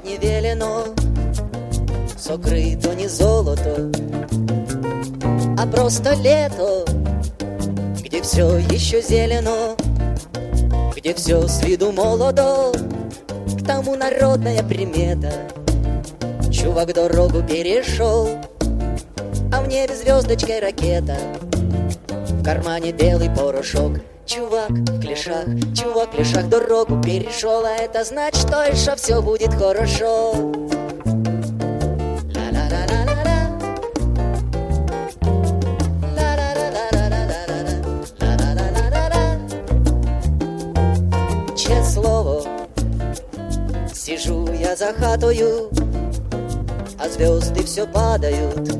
не велено сокрито не золото, а просто лето, где все еще зелено, где все с виду молодо. К тому народная примета: чувак дорогу перешел, а в небе звездочкой ракета, в кармане белый порошок. Чувак в клешах дорогу перешел, а это значит, что еще все будет хорошо. Честное слово, сижу я за хатою, а звезды все падают.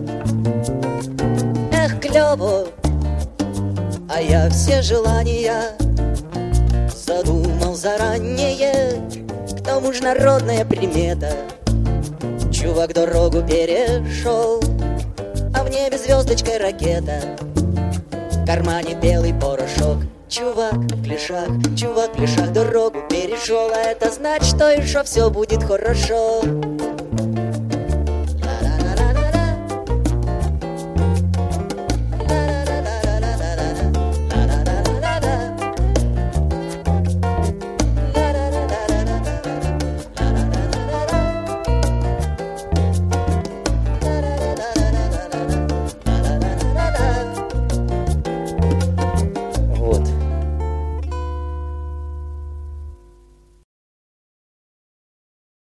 Эх, клево, а я все желания задумал заранее. К тому же народная примета: чувак дорогу перешел, а в небе звездочкой ракета, в кармане белый порошок. Чувак в клешах дорогу перешел, а это значит, что еще все будет хорошо.